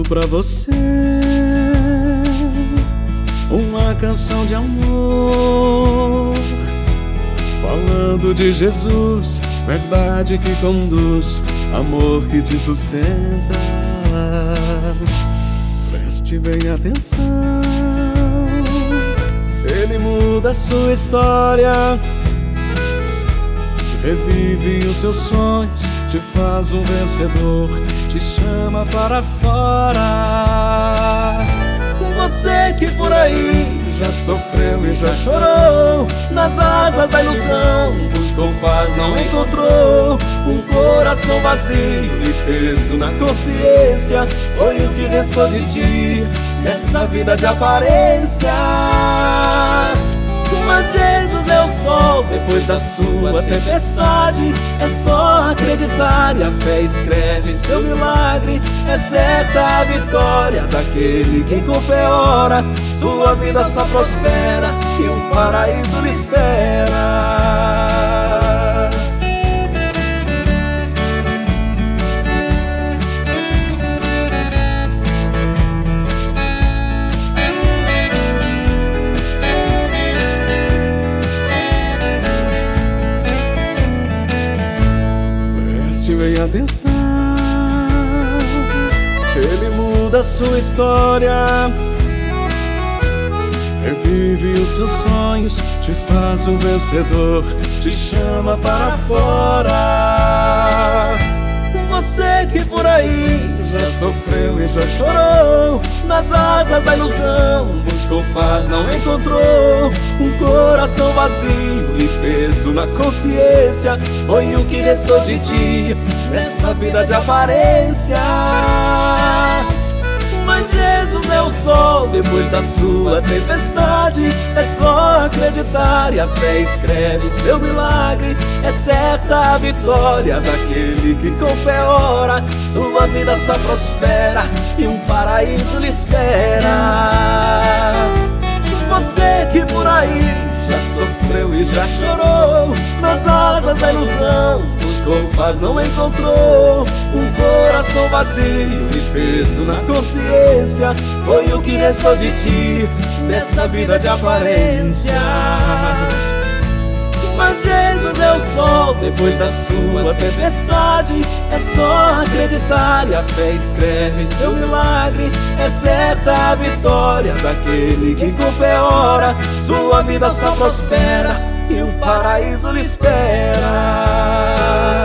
pra você uma canção de amor, falando de Jesus, verdade que conduz, amor que te sustenta. Preste bem atenção, ele muda a sua história, revive os seus sonhos, te faz um vencedor, te chama para fora. Você que por aí já sofreu e já chorou, nas asas da ilusão buscou paz, não encontrou. Um coração vazio e peso na consciência foi o que restou de ti nessa vida de aparências. Mas Jesus é o sol depois da sua tempestade. É só acreditar e a fé escreve seu milagre. É certa a vitória daquele que com fé ora. Sua vida só prospera e um paraíso lhe espera. Preste bem atenção, ele muda a sua história, revive os seus sonhos, te faz um vencedor, te chama para fora. Você que por aí já sofreu e já chorou, nas asas da ilusão buscou paz, não encontrou. Um coração vazio e peso na consciência foi o que restou de ti nessa vida de aparências. Mas Jesus é o sol depois da sua tempestade. É só acreditar e a fé escreve seu milagre. É certa a vitória daquele que com fé ora. Sua vida só prospera e um paraíso lhe espera. Você que por aí já sofreu e já chorou, nas asas da ilusão buscou paz, não encontrou. Um coração vazio e peso na consciência foi o que restou de ti nessa vida de aparências. Mas Jesus é o sol depois da sua tempestade. É só acreditar e a fé escreve seu milagre. É certa a vitória daquele que com fé ora. Sua vida só prospera e um paraíso lhe espera.